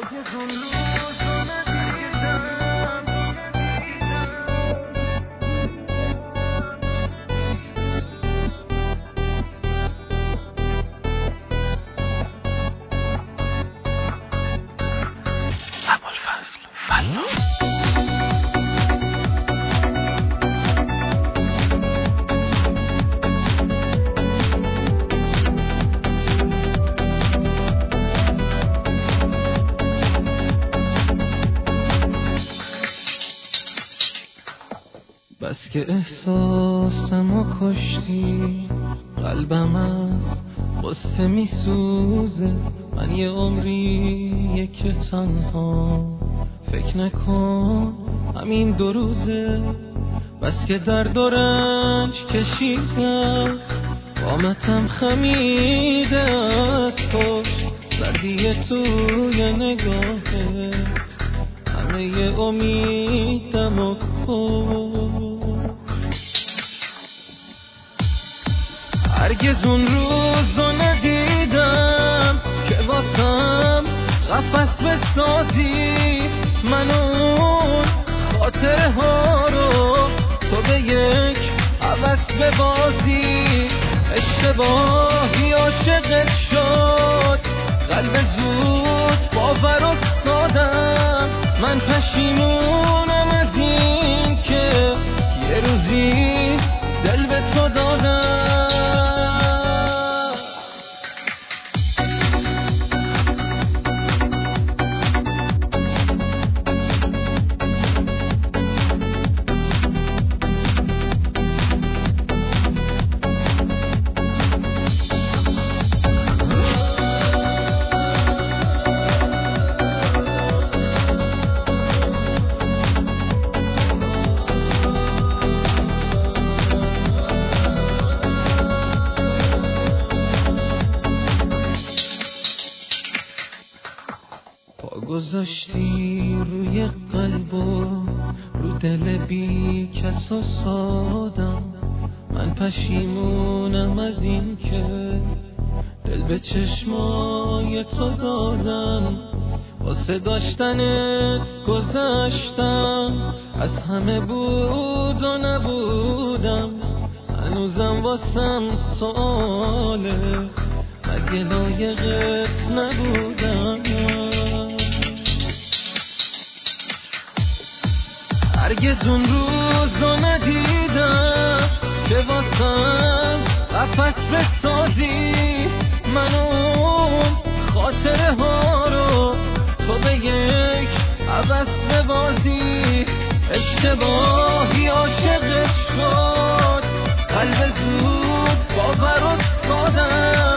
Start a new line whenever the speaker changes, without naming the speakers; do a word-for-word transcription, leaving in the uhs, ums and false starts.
بس که احساسمو کشتی، قلبم از قصه می سوزه. من یه عمریه که تنها فکر نکن همین دو روزه. بس که درد و رنج کشیدم، قامتم خمیده از پشت. سردی توی نگاهه همه یه امیدم و هرگز اون روزو ندیدم که واسم قفس بسازی. من اون خاطره ها رو تو به یک عوض ببازی. اشتباهی عاشقت شد، قلب زود باور افتادم. من پشیمونم از این که یه روزی دل به تو دادم. گذاشتی روی قلب و رو دل بی کس و سادم. من پشیمونم از این که دل به چشمای تو دادم. واسه داشتنت گذشتم، از همه بود و نبودم. هنوزم واسم سواله، مگه لایقت نبودم؟ هرگز اون روزو ندیدم که واسم قفس بسازی. من اون خاطره ها رو تو به یک عوض ببازی. اشتباهی عاشقت شد، قلب زود باور افتادم.